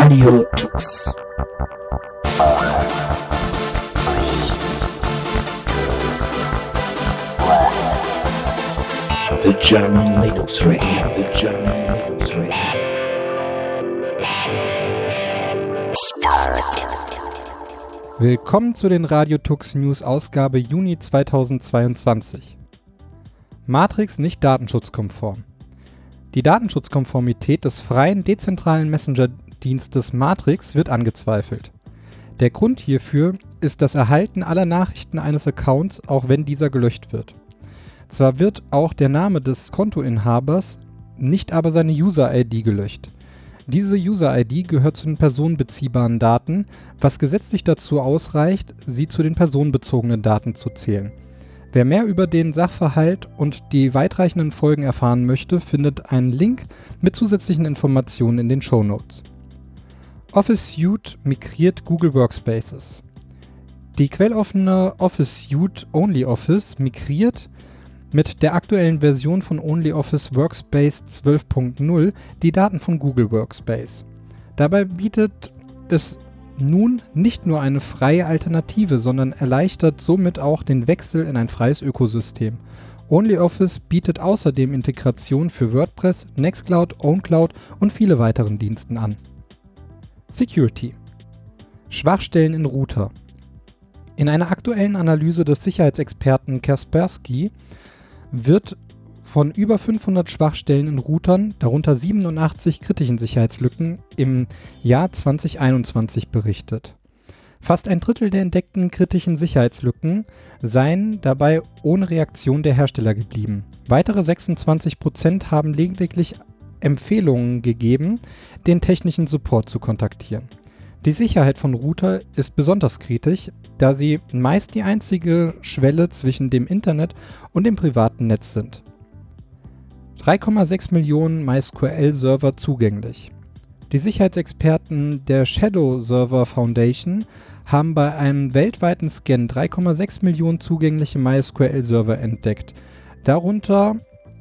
Radio Tux. The German Linux Radio. The German Linux Radio. Willkommen zu den Radio Tux News Ausgabe Juni 2022. Matrix nicht datenschutzkonform. Die Datenschutzkonformität des freien, dezentralen Messenger-Dienstes Matrix wird angezweifelt. Der Grund hierfür ist das Erhalten aller Nachrichten eines Accounts, auch wenn dieser gelöscht wird. Zwar wird auch der Name des Kontoinhabers, nicht aber seine User-ID gelöscht. Diese User-ID gehört zu den personenbeziehbaren Daten, was gesetzlich dazu ausreicht, sie zu den personenbezogenen Daten zu zählen. Wer mehr über den Sachverhalt und die weitreichenden Folgen erfahren möchte, findet einen Link mit zusätzlichen Informationen in den Shownotes. Office Suite migriert Google Workspaces. Die quelloffene Office Suite OnlyOffice migriert mit der aktuellen Version von OnlyOffice Workspace 12.0 die Daten von Google Workspace. Dabei bietet es nun nicht nur eine freie Alternative, sondern erleichtert somit auch den Wechsel in ein freies Ökosystem. OnlyOffice bietet außerdem Integration für WordPress, Nextcloud, OwnCloud und viele weiteren Diensten an. Security. Schwachstellen in Router. In einer aktuellen Analyse des Sicherheitsexperten Kaspersky wird von über 500 Schwachstellen in Routern, darunter 87 kritischen Sicherheitslücken, im Jahr 2021 berichtet. Fast ein Drittel der entdeckten kritischen Sicherheitslücken seien dabei ohne Reaktion der Hersteller geblieben. Weitere 26% haben lediglich Empfehlungen gegeben, den technischen Support zu kontaktieren. Die Sicherheit von Router ist besonders kritisch, da sie meist die einzige Schwelle zwischen dem Internet und dem privaten Netz sind. 3,6 Millionen MySQL-Server zugänglich. Die Sicherheitsexperten der Shadow Server Foundation haben bei einem weltweiten Scan 3,6 Millionen zugängliche MySQL-Server entdeckt, darunter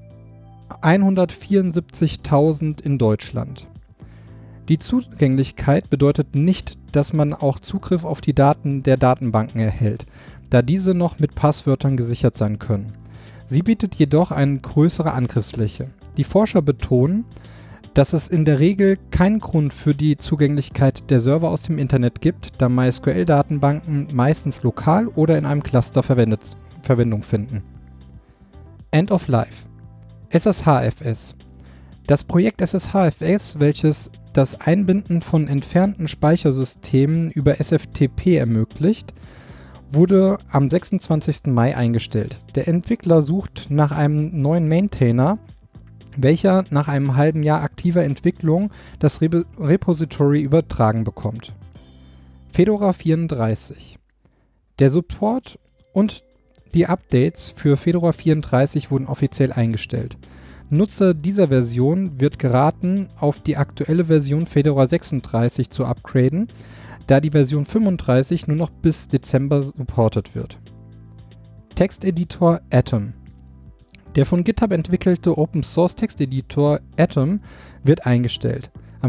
174.000 in Deutschland. Die Zugänglichkeit bedeutet nicht, dass man auch Zugriff auf die Daten der Datenbanken erhält, da diese noch mit Passwörtern gesichert sein können. Sie bietet jedoch eine größere Angriffsfläche. Die Forscher betonen, dass es in der Regel keinen Grund für die Zugänglichkeit der Server aus dem Internet gibt, da MySQL-Datenbanken meistens lokal oder in einem Cluster Verwendung finden. End of Life. SSHFS. Das Projekt SSHFS, welches das Einbinden von entfernten Speichersystemen über SFTP ermöglicht, wurde am 26. Mai eingestellt. Der Entwickler sucht nach einem neuen Maintainer, welcher nach einem halben Jahr aktiver Entwicklung das Repository übertragen bekommt. Fedora 34. Der Support und die Updates für Fedora 34 wurden offiziell eingestellt. Nutzer dieser Version wird geraten, auf die aktuelle Version Fedora 36 zu upgraden, da die Version 35 nur noch bis Dezember supportet wird. Texteditor Atom. Der von GitHub entwickelte Open-Source-Texteditor Atom wird eingestellt. Am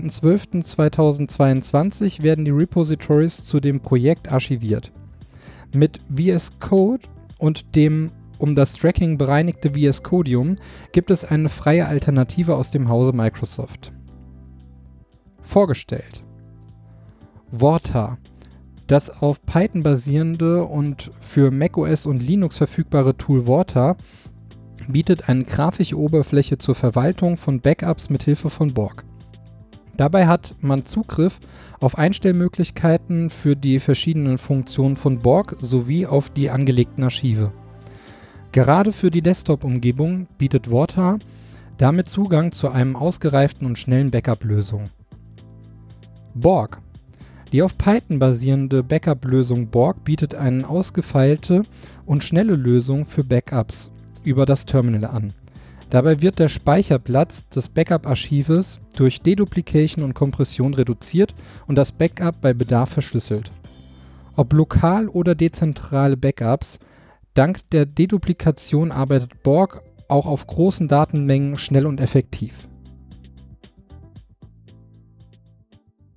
15.12.2022 werden die Repositories zu dem Projekt archiviert. Mit VS Code und dem um das Tracking bereinigte VS Codium gibt es eine freie Alternative aus dem Hause Microsoft. Vorgestellt. Vorta. Das auf Python basierende und für macOS und Linux verfügbare Tool Vorta bietet eine grafische Oberfläche zur Verwaltung von Backups mit Hilfe von Borg. Dabei hat man Zugriff auf Einstellmöglichkeiten für die verschiedenen Funktionen von Borg sowie auf die angelegten Archive. Gerade für die Desktop-Umgebung bietet Vorta damit Zugang zu einem ausgereiften und schnellen Backup-Lösung. Borg. Die auf Python basierende Backup-Lösung Borg bietet eine ausgefeilte und schnelle Lösung für Backups über das Terminal an. Dabei wird der Speicherplatz des Backup-Archives durch Deduplication und Kompression reduziert und das Backup bei Bedarf verschlüsselt. Ob lokal oder dezentrale Backups, dank der Deduplikation arbeitet Borg auch auf großen Datenmengen schnell und effektiv.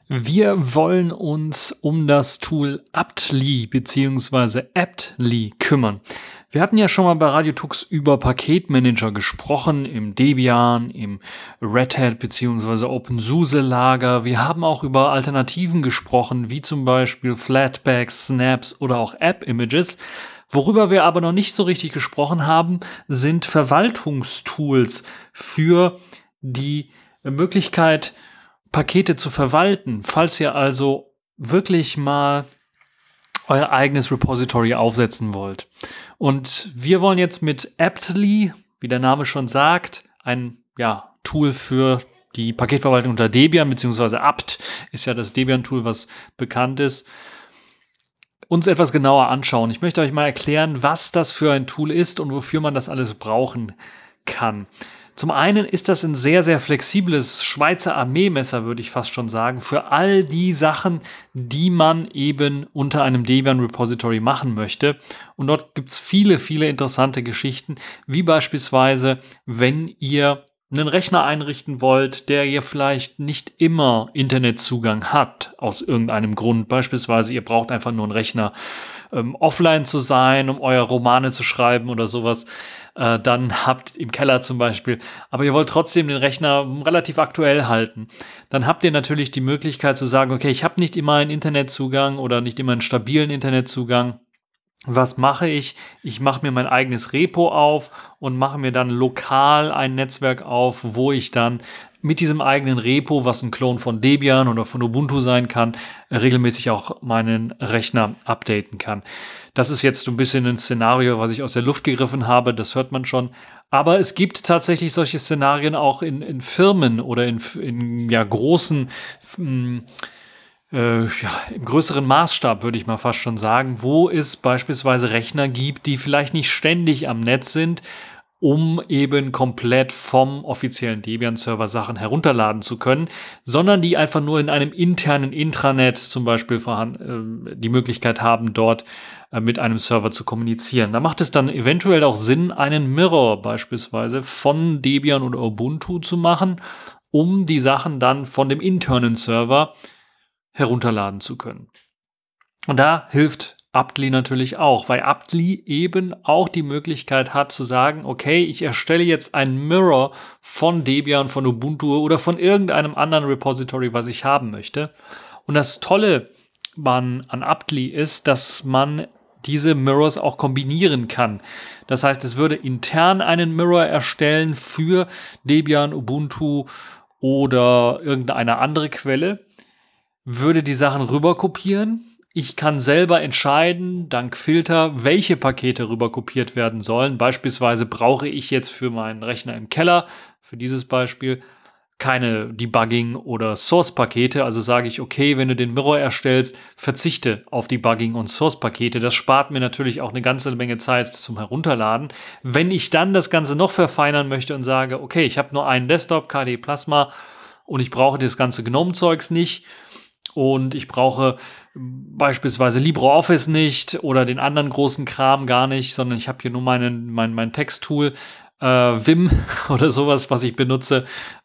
Wir wollen uns um das Tool Aptly bzw. Aptly kümmern. Wir hatten ja schon mal bei RadioTux über Paketmanager gesprochen, im Debian, im Red Hat bzw. OpenSUSE Lager. Wir haben auch über Alternativen gesprochen, wie zum Beispiel Flatpaks, Snaps oder auch App-Images. Worüber wir aber noch nicht so richtig gesprochen haben, sind Verwaltungstools für die Möglichkeit, Pakete zu verwalten, falls ihr also wirklich mal euer eigenes Repository aufsetzen wollt. Und wir wollen jetzt mit Aptly, wie der Name schon sagt, ein Tool für die Paketverwaltung unter Debian, beziehungsweise apt ist ja das Debian-Tool, was bekannt ist, uns etwas genauer anschauen. Ich möchte euch mal erklären, was das für ein Tool ist und wofür man das alles brauchen kann. Zum einen ist das ein sehr, sehr flexibles Schweizer Armeemesser, würde ich fast schon sagen, für all die Sachen, die man eben unter einem Debian-Repository machen möchte. Und dort gibt es viele, viele interessante Geschichten, wie beispielsweise, wenn ihr einen Rechner einrichten wollt, der ihr vielleicht nicht immer Internetzugang hat, aus irgendeinem Grund. Beispielsweise, ihr braucht einfach nur einen Rechner, offline zu sein, um eure Romane zu schreiben oder sowas. Dann habt im Keller zum Beispiel, aber ihr wollt trotzdem den Rechner relativ aktuell halten. Dann habt ihr natürlich die Möglichkeit zu sagen, okay, ich habe nicht immer einen Internetzugang oder nicht immer einen stabilen Internetzugang. Was mache ich? Ich mache mir mein eigenes Repo auf und mache mir dann lokal ein Netzwerk auf, wo ich dann mit diesem eigenen Repo, was ein Klon von Debian oder von Ubuntu sein kann, regelmäßig auch meinen Rechner updaten kann. Das ist jetzt so ein bisschen ein Szenario, was ich aus der Luft gegriffen habe, das hört man schon. Aber es gibt tatsächlich solche Szenarien auch in Firmen oder in großen im größeren Maßstab, würde ich mal fast schon sagen, wo es beispielsweise Rechner gibt, die vielleicht nicht ständig am Netz sind, um eben komplett vom offiziellen Debian-Server Sachen herunterladen zu können, sondern die einfach nur in einem internen Intranet zum Beispiel die Möglichkeit haben, dort mit einem Server zu kommunizieren. Da macht es dann eventuell auch Sinn, einen Mirror beispielsweise von Debian oder Ubuntu zu machen, um die Sachen dann von dem internen Server herunterladen zu können. Und da hilft Aptly natürlich auch, weil Aptly eben auch die Möglichkeit hat zu sagen, okay, ich erstelle jetzt ein Mirror von Debian, von Ubuntu oder von irgendeinem anderen Repository, was ich haben möchte. Und das Tolle an Aptly ist, dass man diese Mirrors auch kombinieren kann. Das heißt, es würde intern einen Mirror erstellen für Debian, Ubuntu oder irgendeine andere Quelle, würde die Sachen rüberkopieren. Ich kann selber entscheiden, dank Filter, welche Pakete rüberkopiert werden sollen. Beispielsweise brauche ich jetzt für meinen Rechner im Keller, für dieses Beispiel, keine Debugging- oder Source-Pakete. Also sage ich, okay, wenn du den Mirror erstellst, verzichte auf Debugging- und Source-Pakete. Das spart mir natürlich auch eine ganze Menge Zeit zum Herunterladen. Wenn ich dann das Ganze noch verfeinern möchte und sage, okay, ich habe nur einen Desktop, KDE Plasma, und ich brauche das ganze GNOME-Zeugs nicht, und ich brauche beispielsweise LibreOffice nicht oder den anderen großen Kram gar nicht, sondern ich habe hier nur mein Texttool, Vim oder sowas, was ich benutze.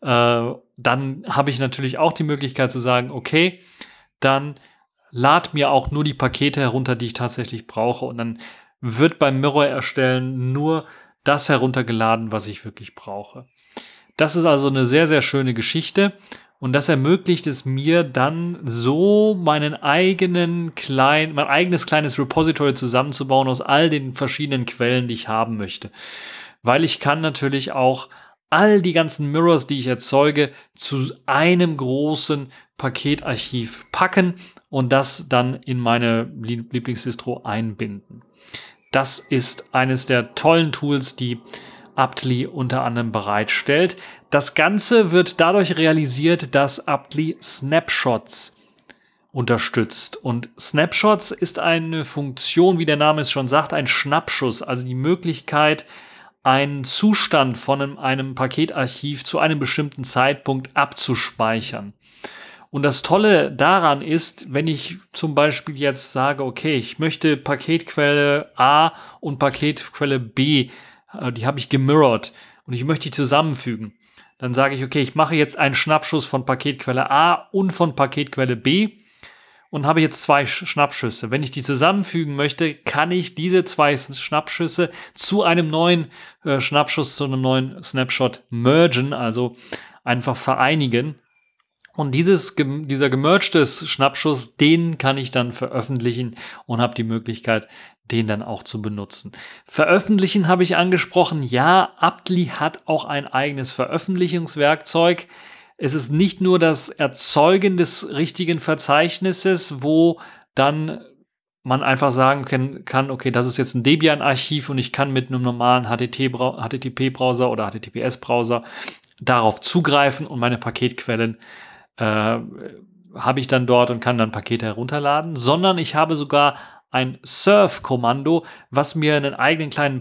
Dann habe ich natürlich auch die Möglichkeit zu sagen, okay, dann lad mir auch nur die Pakete herunter, die ich tatsächlich brauche. Und dann wird beim Mirror erstellen nur das heruntergeladen, was ich wirklich brauche. Das ist also eine sehr, sehr schöne Geschichte. Und das ermöglicht es mir dann so, mein eigenes kleines Repository zusammenzubauen aus all den verschiedenen Quellen, die ich haben möchte. Weil ich kann natürlich auch all die ganzen Mirrors, die ich erzeuge, zu einem großen Paketarchiv packen und das dann in meine Lieblingsdistro einbinden. Das ist eines der tollen Tools, die Aptly unter anderem bereitstellt. Das Ganze wird dadurch realisiert, dass Aptly Snapshots unterstützt. Und Snapshots ist eine Funktion, wie der Name es schon sagt, ein Schnappschuss, also die Möglichkeit, einen Zustand von einem Paketarchiv zu einem bestimmten Zeitpunkt abzuspeichern. Und das Tolle daran ist, wenn ich zum Beispiel jetzt sage, okay, ich möchte Paketquelle A und Paketquelle B, die habe ich gemirrored und ich möchte die zusammenfügen, Dann sage ich, okay, ich mache jetzt einen Schnappschuss von Paketquelle A und von Paketquelle B und habe jetzt 2 Schnappschüsse. Wenn ich die zusammenfügen möchte, kann ich diese 2 Schnappschüsse zu einem neuen Schnappschuss, zu einem neuen Snapshot mergen, also einfach vereinigen. Und dieser gemergte Schnappschuss, den kann ich dann veröffentlichen und habe die Möglichkeit, den dann auch zu benutzen. Veröffentlichen habe ich angesprochen. Ja, Aptly hat auch ein eigenes Veröffentlichungswerkzeug. Es ist nicht nur das Erzeugen des richtigen Verzeichnisses, wo dann man einfach sagen kann, okay, das ist jetzt ein Debian-Archiv und ich kann mit einem normalen HTTP-Browser oder HTTPS-Browser darauf zugreifen und meine Paketquellen habe ich dann dort und kann dann Pakete herunterladen, sondern ich habe sogar ein Serve-Kommando, was mir einen eigenen kleinen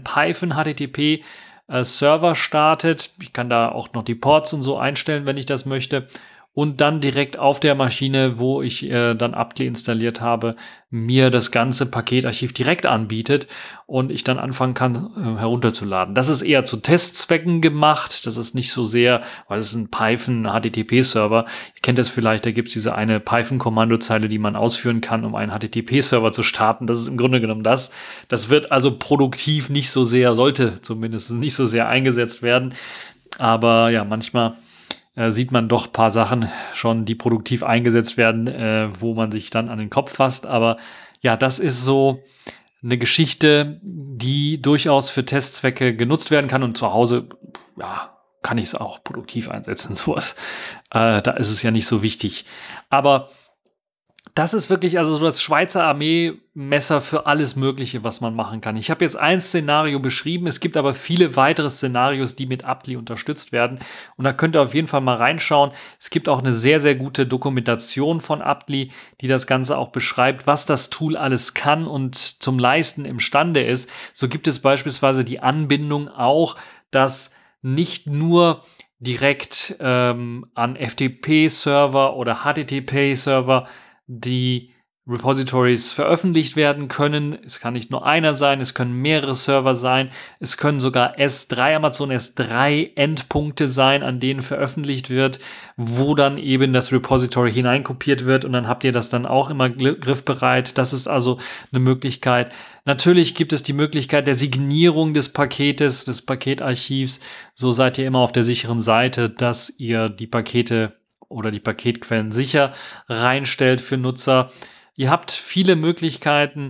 Python-HTTP-Server startet. Ich kann da auch noch die Ports und so einstellen, wenn ich das möchte. Und dann direkt auf der Maschine, wo ich dann Aptly installiert habe, mir das ganze Paketarchiv direkt anbietet und ich dann anfangen kann, herunterzuladen. Das ist eher zu Testzwecken gemacht. Das ist nicht so sehr, weil es ist ein Python-HTTP-Server. Ihr kennt das vielleicht, da gibt es diese eine Python-Kommandozeile, die man ausführen kann, um einen HTTP-Server zu starten. Das ist im Grunde genommen das. Das wird also produktiv nicht so sehr, sollte zumindest nicht so sehr eingesetzt werden. Aber ja, manchmal sieht man doch ein paar Sachen schon, die produktiv eingesetzt werden, wo man sich dann an den Kopf fasst. Aber ja, das ist so eine Geschichte, die durchaus für Testzwecke genutzt werden kann. Und zu Hause, ja, kann ich es auch produktiv einsetzen, sowas. Da ist es ja nicht so wichtig. Aber das ist wirklich also so das Schweizer Armee-Messer für alles Mögliche, was man machen kann. Ich habe jetzt ein Szenario beschrieben, es gibt aber viele weitere Szenarios, die mit Aptly unterstützt werden. Und da könnt ihr auf jeden Fall mal reinschauen. Es gibt auch eine sehr, sehr gute Dokumentation von Aptly, die das Ganze auch beschreibt, was das Tool alles kann und zum Leisten imstande ist. So gibt es beispielsweise die Anbindung auch, dass nicht nur direkt an FTP-Server oder HTTP-Server die Repositories veröffentlicht werden können. Es kann nicht nur einer sein, es können mehrere Server sein, es können sogar Amazon S3 Endpunkte sein, an denen veröffentlicht wird, wo dann eben das Repository hineinkopiert wird und dann habt ihr das dann auch immer griffbereit. Das ist also eine Möglichkeit. Natürlich gibt es die Möglichkeit der Signierung des Paketes, des Paketarchivs. So seid ihr immer auf der sicheren Seite, dass ihr die Pakete oder die Paketquellen sicher reinstellt für Nutzer. Ihr habt viele Möglichkeiten,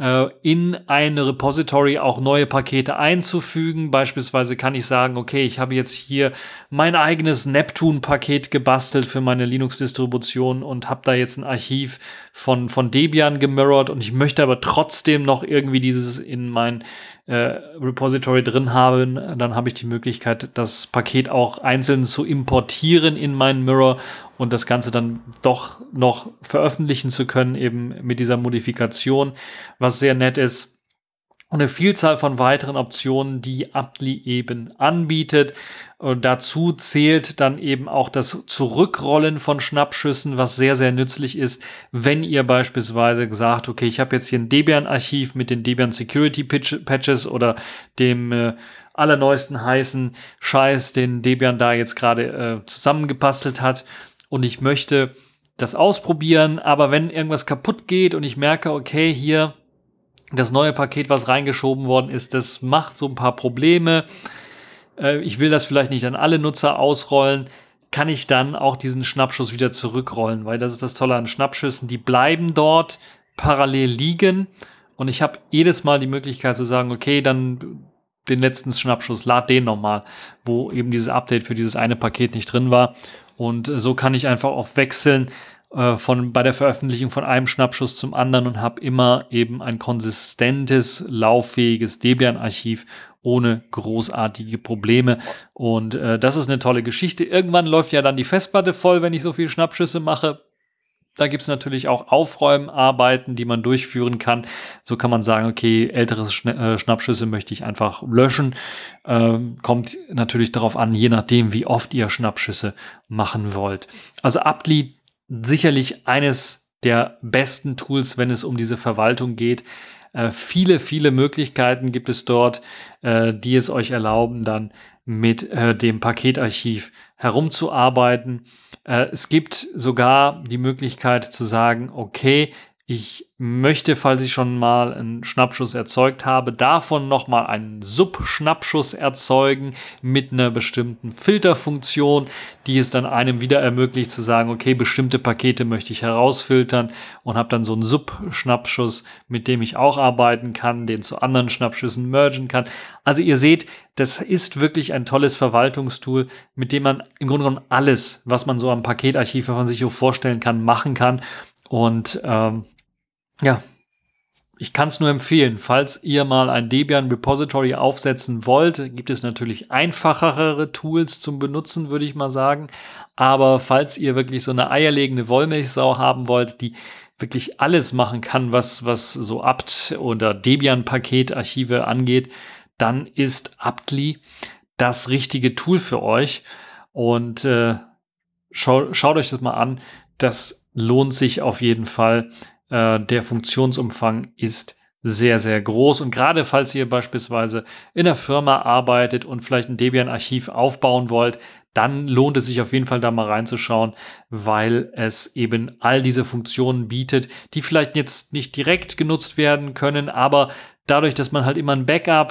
in eine Repository auch neue Pakete einzufügen. Beispielsweise kann ich sagen, okay, ich habe jetzt hier mein eigenes Neptune-Paket gebastelt für meine Linux-Distribution und habe da jetzt ein Archiv von Debian gemirrored und ich möchte aber trotzdem noch irgendwie dieses in mein Repository drin haben. Dann habe ich die Möglichkeit, das Paket auch einzeln zu importieren in meinen Mirror und das Ganze dann doch noch veröffentlichen zu können, eben mit dieser Modifikation, was sehr nett ist. Und eine Vielzahl von weiteren Optionen, die Aptly eben anbietet. Und dazu zählt dann eben auch das Zurückrollen von Schnappschüssen, was sehr, sehr nützlich ist, wenn ihr beispielsweise sagt, okay, ich habe jetzt hier ein Debian-Archiv mit den Debian Security Patches oder dem allerneuesten heißen Scheiß, den Debian da jetzt gerade zusammengebastelt hat und ich möchte das ausprobieren, aber wenn irgendwas kaputt geht und ich merke, okay, hier das neue Paket, was reingeschoben worden ist, das macht so ein paar Probleme. Ich will das vielleicht nicht an alle Nutzer ausrollen. Kann ich dann auch diesen Schnappschuss wieder zurückrollen? Weil das ist das Tolle an Schnappschüssen. Die bleiben dort parallel liegen. Und ich habe jedes Mal die Möglichkeit zu sagen, okay, dann den letzten Schnappschuss, lad den nochmal, wo eben dieses Update für dieses eine Paket nicht drin war. Und so kann ich einfach auch wechseln bei der Veröffentlichung von einem Schnappschuss zum anderen und habe immer eben ein konsistentes, lauffähiges Debian-Archiv ohne großartige Probleme. Und das ist eine tolle Geschichte. Irgendwann läuft ja dann die Festplatte voll, wenn ich so viele Schnappschüsse mache. Da gibt es natürlich auch Aufräumarbeiten, die man durchführen kann. So kann man sagen, okay, ältere Schnappschüsse möchte ich einfach löschen. Kommt natürlich darauf an, je nachdem, wie oft ihr Schnappschüsse machen wollt. Also Aptly sicherlich eines der besten Tools, wenn es um diese Verwaltung geht. Viele, viele Möglichkeiten gibt es dort, die es euch erlauben, dann mit dem Paketarchiv herumzuarbeiten. Es gibt sogar die Möglichkeit zu sagen, okay, ich möchte, falls ich schon mal einen Schnappschuss erzeugt habe, davon nochmal einen Sub-Schnappschuss erzeugen mit einer bestimmten Filterfunktion, die es dann einem wieder ermöglicht zu sagen, okay, bestimmte Pakete möchte ich herausfiltern und habe dann so einen Sub-Schnappschuss, mit dem ich auch arbeiten kann, den zu anderen Schnappschüssen mergen kann. Also ihr seht, das ist wirklich ein tolles Verwaltungstool, mit dem man im Grunde genommen alles, was man so am Paketarchiv, wenn man sich so vorstellen kann, machen kann. Und ja, ich kann es nur empfehlen, falls ihr mal ein Debian Repository aufsetzen wollt, gibt es natürlich einfachere Tools zum Benutzen, würde ich mal sagen. Aber falls ihr wirklich so eine eierlegende Wollmilchsau haben wollt, die wirklich alles machen kann, was so apt- oder Debian-Paketarchive angeht, dann ist Aptly das richtige Tool für euch. Und schaut euch das mal an. Das lohnt sich auf jeden Fall. Der Funktionsumfang ist sehr, sehr groß. Und gerade falls ihr beispielsweise in einer Firma arbeitet und vielleicht ein Debian-Archiv aufbauen wollt, dann lohnt es sich auf jeden Fall da mal reinzuschauen, weil es eben all diese Funktionen bietet, die vielleicht jetzt nicht direkt genutzt werden können, aber dadurch, dass man halt immer ein Backup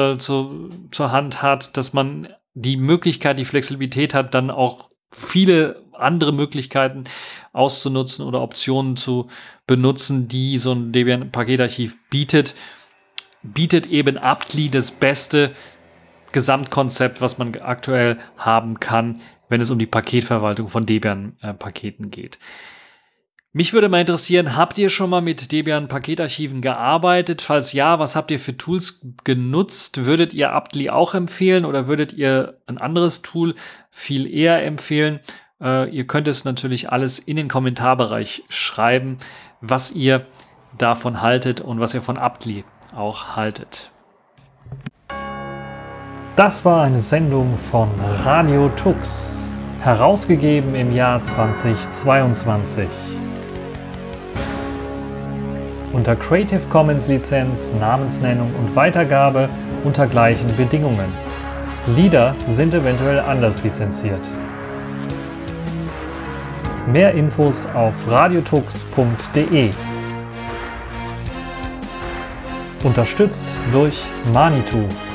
zur Hand hat, dass man die Möglichkeit, die Flexibilität hat, dann auch viele andere Möglichkeiten auszunutzen oder Optionen zu benutzen, die so ein Debian-Paketarchiv bietet eben Aptly das beste Gesamtkonzept, was man aktuell haben kann, wenn es um die Paketverwaltung von Debian-Paketen geht. Mich würde mal interessieren, habt ihr schon mal mit Debian-Paketarchiven gearbeitet? Falls ja, was habt ihr für Tools genutzt? Würdet ihr Aptly auch empfehlen oder würdet ihr ein anderes Tool viel eher empfehlen? Ihr könnt es natürlich alles in den Kommentarbereich schreiben, was ihr davon haltet und was ihr von Aptly auch haltet. Das war eine Sendung von Radio Tux, herausgegeben im Jahr 2022. Unter Creative Commons Lizenz, Namensnennung und Weitergabe unter gleichen Bedingungen. Lieder sind eventuell anders lizenziert. Mehr Infos auf radiotux.de. Unterstützt durch Manitou.